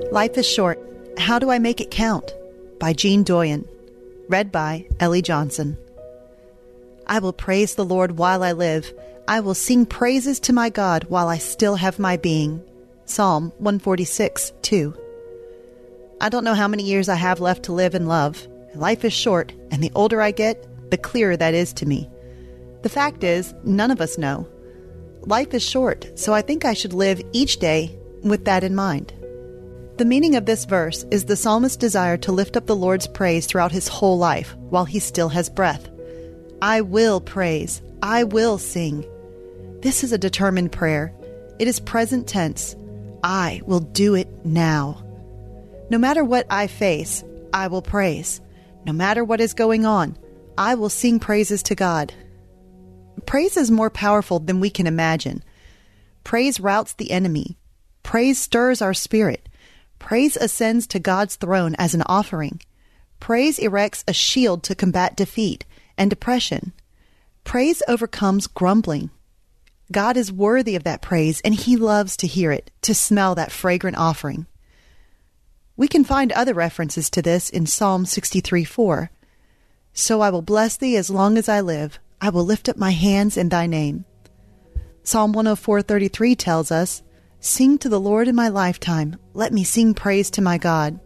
Life is Short. How Do I Make It Count? By Jean Doyen. Read by Ellie Johnson. I will praise the Lord while I live. I will sing praises to my God while I still have my being. Psalm 146:2. I don't know how many years I have left to live and love. Life is short, and the older I get, the clearer that is to me. The fact is, none of us know. Life is short, so I think I should live each day with that in mind. The meaning of this verse is the psalmist's desire to lift up the Lord's praise throughout his whole life while he still has breath. I will praise. I will sing. This is a determined prayer. It is present tense. I will do it now. No matter what I face, I will praise. No matter what is going on, I will sing praises to God. Praise is more powerful than we can imagine. Praise routs the enemy. Praise stirs our spirit. Praise ascends to God's throne as an offering. Praise erects a shield to combat defeat and depression. Praise overcomes grumbling. God is worthy of that praise, and He loves to hear it, to smell that fragrant offering. We can find other references to this in Psalm 63:4. So I will bless Thee as long as I live. I will lift up my hands in Thy name. Psalm 104:33 tells us, Sing to the Lord in my lifetime. Let me sing praise to my God.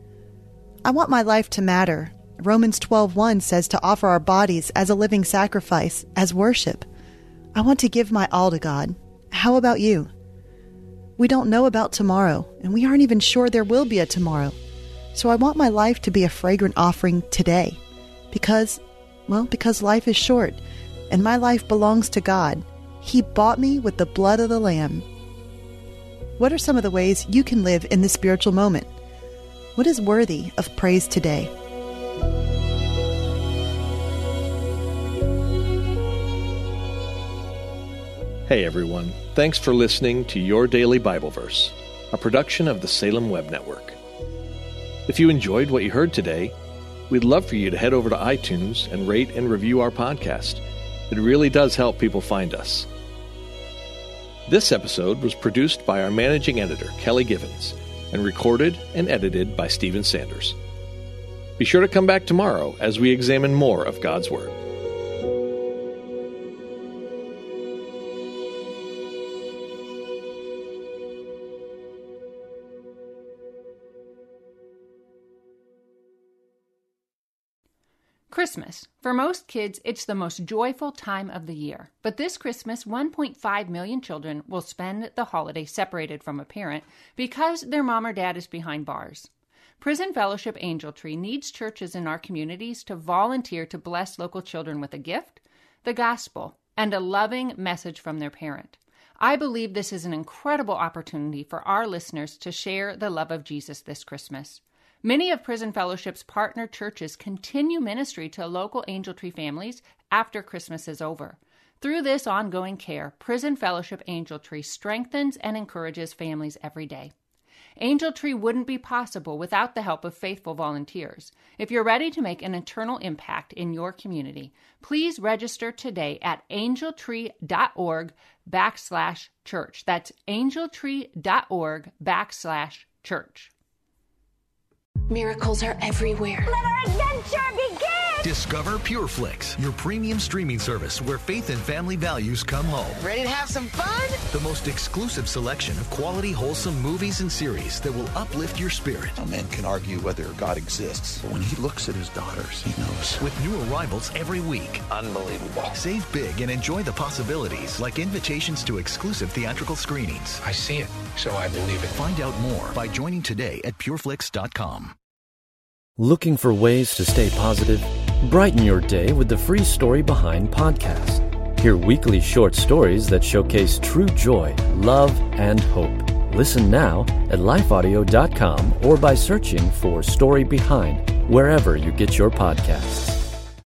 I want my life to matter. Romans 12:1 says to offer our bodies as a living sacrifice, as worship. I want to give my all to God. How about you? We don't know about tomorrow, and we aren't even sure there will be a tomorrow. So I want my life to be a fragrant offering today. Because life is short, and my life belongs to God. He bought me with the blood of the Lamb. What are some of the ways you can live in this spiritual moment? What is worthy of praise today? Hey everyone, thanks for listening to Your Daily Bible Verse, a production of the Salem Web Network. If you enjoyed what you heard today, we'd love for you to head over to iTunes and rate and review our podcast. It really does help people find us. This episode was produced by our managing editor, Kelly Givens, and recorded and edited by Stephen Sanders. Be sure to come back tomorrow as we examine more of God's Word. Christmas. For most kids, it's the most joyful time of the year. But this Christmas, 1.5 million children will spend the holiday separated from a parent because their mom or dad is behind bars. Prison Fellowship Angel Tree needs churches in our communities to volunteer to bless local children with a gift, the gospel, and a loving message from their parent. I believe this is an incredible opportunity for our listeners to share the love of Jesus this Christmas. Many of Prison Fellowship's partner churches continue ministry to local Angel Tree families after Christmas is over. Through this ongoing care, Prison Fellowship Angel Tree strengthens and encourages families every day. Angel Tree wouldn't be possible without the help of faithful volunteers. If you're ready to make an eternal impact in your community, please register today at angeltree.org/church. That's angeltree.org/church. Miracles are everywhere. Let our adventure begin! Discover PureFlix, your premium streaming service where faith and family values come home. Ready to have some fun? The most exclusive selection of quality, wholesome movies and series that will uplift your spirit. A man can argue whether God exists, but when he looks at his daughters, he knows. With new arrivals every week. Unbelievable. Save big and enjoy the possibilities, like invitations to exclusive theatrical screenings. I see it, so I believe it. Find out more by joining today at pureflix.com. Looking for ways to stay positive? Brighten your day with the Free Story Behind podcast. Hear weekly short stories that showcase true joy, love, and hope. Listen now at lifeaudio.com or by searching for Story Behind wherever you get your podcasts.